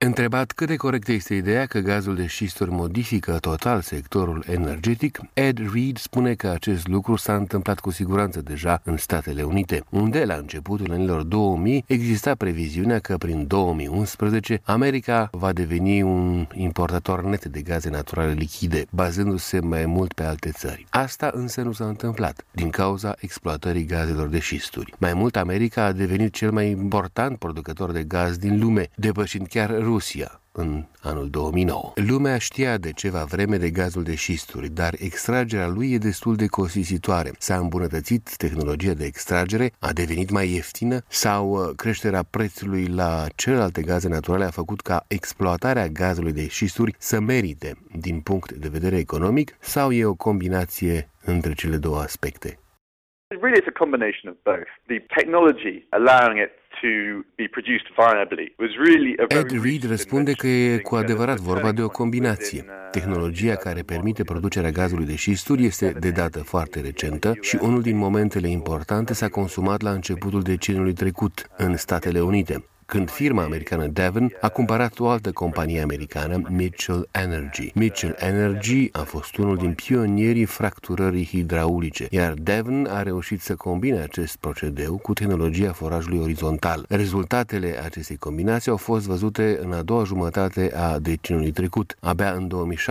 Întrebat cât de corectă este ideea că gazul de șisturi modifică total sectorul energetic, Ed Reed spune că acest lucru s-a întâmplat cu siguranță deja în Statele Unite, unde la începutul anilor 2000 exista previziunea că prin 2011 America va deveni un importator net de gaze naturale lichide, bazându-se mai mult pe alte țări. Asta însă nu s-a întâmplat din cauza exploatării gazelor de șisturi. Mai mult, America a devenit cel mai important producător de gaz din lume, depășind chiar Rusia în anul 2009. Lumea știa de ceva vreme de gazul de șisturi, dar extragerea lui e destul de costisitoare. S-a îmbunătățit tehnologia de extragere, a devenit mai ieftină sau creșterea prețului la celelalte gaze naturale a făcut ca exploatarea gazului de șisturi să merite din punct de vedere economic sau e o combinație între cele două aspecte? Really, it's a combination of both. The technology allowing it to be produced viably was really a very... Ed Reed răspunde că e cu adevărat vorba de o combinație. Tehnologia care permite producerea gazului de șisturi este de dată foarte recentă și unul din momentele importante s-a consumat la începutul deceniului trecut în Statele Unite, când firma americană Devon a cumpărat o altă companie americană, Mitchell Energy. Mitchell Energy a fost unul din pionierii fracturării hidraulice, iar Devon a reușit să combine acest procedeu cu tehnologia forajului orizontal. Rezultatele acestei combinații au fost văzute în a doua jumătate a deceniului trecut. Abia în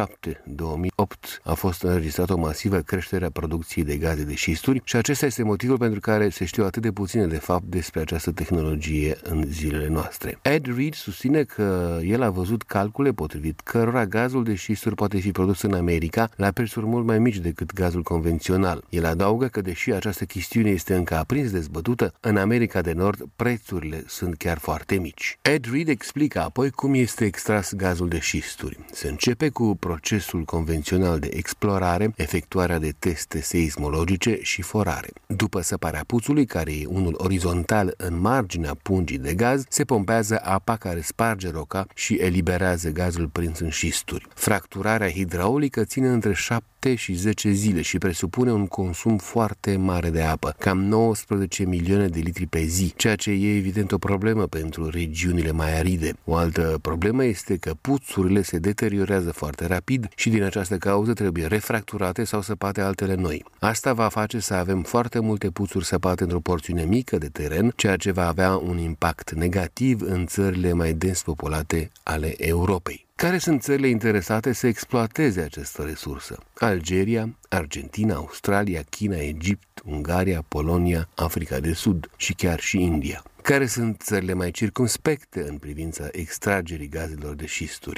2007-2008 a fost înregistrată o masivă creștere a producției de gaze de șisturi și acesta este motivul pentru care se știu atât de puține de fapt despre această tehnologie în zilele noastre. Ed Reed susține că el a văzut calcule potrivit cărora gazul de șisturi poate fi produs în America la prețuri mult mai mici decât gazul convențional. El adaugă că deși această chestiune este încă aprins dezbătută, în America de Nord prețurile sunt chiar foarte mici. Ed Reed explică apoi cum este extras gazul de șisturi. Se începe cu procesul convențional de explorare, efectuarea de teste seismologice și forare. După săparea puțului, care e unul orizontal în marginea pungii de gaz, se pompează apa care sparge roca și eliberează gazul prins în șisturi. Fracturarea hidraulică ține între 7 și 10 zile și presupune un consum foarte mare de apă, cam 19 milioane de litri pe zi, ceea ce e evident o problemă pentru regiunile mai aride. O altă problemă este că puțurile se deteriorează foarte rapid și din această cauză trebuie refracturate sau săpate altele noi. Asta va face să avem foarte multe puțuri săpate într-o porțiune mică de teren, ceea ce va avea un impact negativ în țările mai dens populate ale Europei. Care sunt țările interesate să exploateze această resursă? Algeria, Argentina, Australia, China, Egipt, Ungaria, Polonia, Africa de Sud și chiar și India. Care sunt țările mai circumspecte în privința extragerii gazelor de șisturi?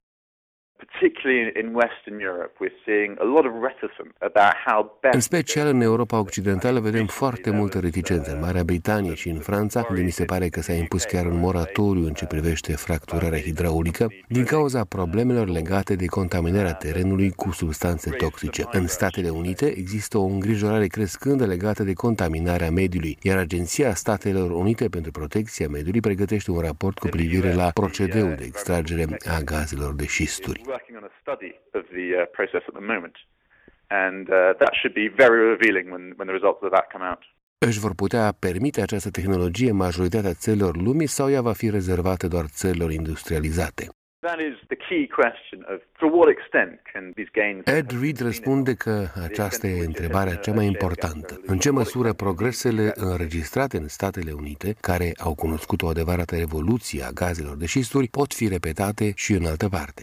În special în Europa Occidentală vedem foarte multă reticență. În Marea Britanie și în Franța, unde mi se pare că s-a impus chiar un moratoriu în ce privește fracturarea hidraulică, din cauza problemelor legate de contaminarea terenului cu substanțe toxice. În Statele Unite există o îngrijorare crescândă legată de contaminarea mediului, iar Agenția Statelor Unite pentru Protecția Mediului pregătește un raport cu privire la procedeul de extragere a gazelor de șisturi. Working on a study of the process at the moment, and that should be very revealing when the results of that come out. Își vor putea permite această tehnologie majoritatea țărilor lumii sau ea va fi rezervată doar țărilor industrializate? Ed Reed răspunde că aceasta e întrebarea cea mai importantă. În ce măsură progresele înregistrate în Statele Unite, care au cunoscut o adevărată revoluție a gazelor de șisturi, pot fi repetate și în altă parte?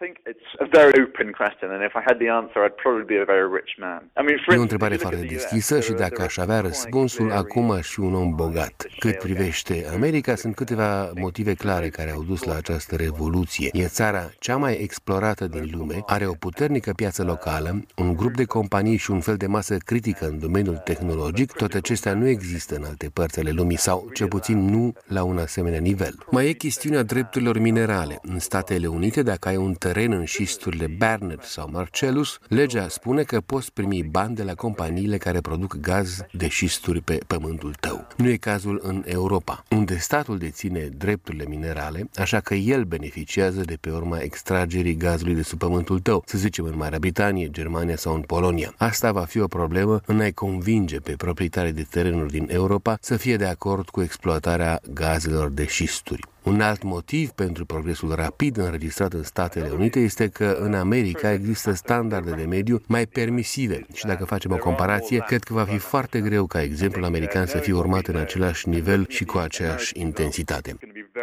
E o întrebare foarte deschisă și dacă aș avea răspunsul, acum aș fi un om bogat. Cât privește America, sunt câteva motive clare care au dus la această revoluție. E țara cea mai explorată din lume, are o puternică piață locală, un grup de companii și un fel de masă critică în domeniul tehnologic. Toate acestea nu există în alte părți ale lumii sau, cel puțin, nu la un asemenea nivel. Mai e chestiunea drepturilor minerale. În Statele Unite, dacă ai un teren în șisturile Barnett sau Marcellus, legea spune că poți primi bani de la companiile care produc gaz de șisturi pe pământul tău. Nu e cazul în Europa, unde statul deține drepturile minerale, așa că el beneficiază de pe urma extragerii gazului de sub pământul tău, să zicem în Marea Britanie, Germania sau în Polonia. Asta va fi o problemă în a-i convinge pe proprietarii de terenuri din Europa să fie de acord cu exploatarea gazelor de șisturi. Un alt motiv pentru progresul rapid înregistrat în Statele Unite este că în America există standarde de mediu mai permisive și dacă facem o comparație, cred că va fi foarte greu ca exemplul american să fie urmat în același nivel și cu aceeași intensitate.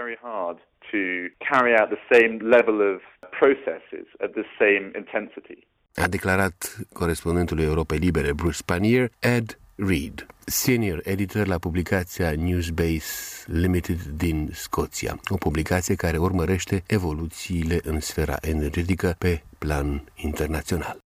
A declarat corespondentul Europei Libere Bruce Pannier, Ed Reed, senior editor la publicația Newsbase Limited din Scoția, o publicație care urmărește evoluțiile în sfera energetică pe plan internațional.